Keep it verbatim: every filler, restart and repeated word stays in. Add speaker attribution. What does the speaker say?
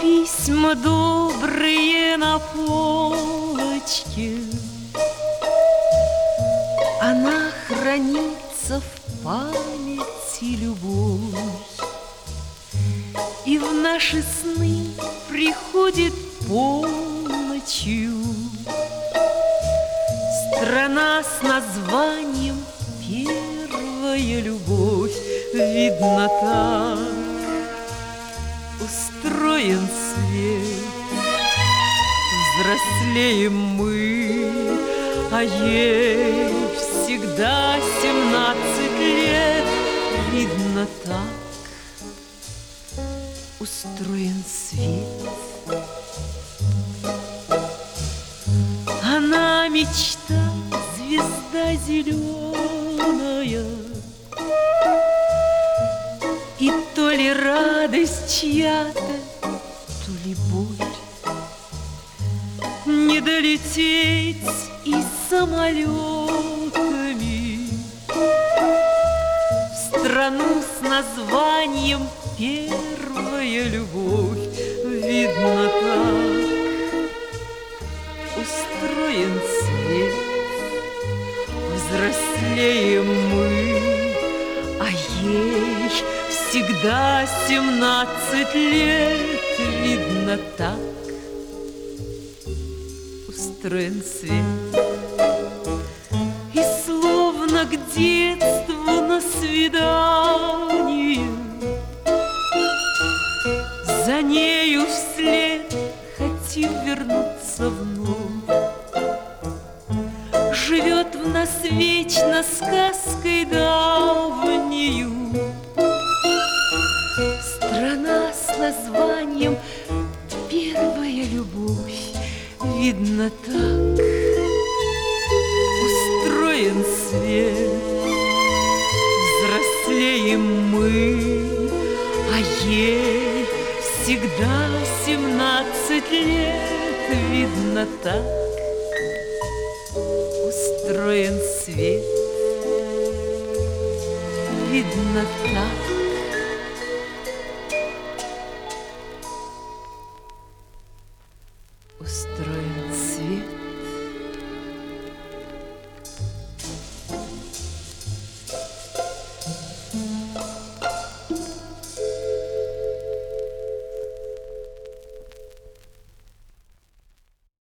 Speaker 1: Письма добрые на полочке, она хранится в памяти любовь. И в наши сны приходит полночью страна с названием «Первая любовь». Видно, так устроен свет. Взрослеем мы, а ей всегда семнадцать лет. Видно, так устроен свет. Она мечта, звезда зеленая, и то ли радость чья-то, то ли боль. Не долететь и самолетами в страну с названием «Первая любовь». Видно, так устроен свет. Взрослеем мы, а ей всегда семнадцать лет. Видно, так устроен свет. И словно к детству на свидание за нею вслед хотим вернуться вновь. Живет в нас вечно сказкой давнею страна с названием «Первая любовь». Видно, так устроен свет. Взрослеем мы, а ей всегда семнадцать лет. Видно, так устроен свет.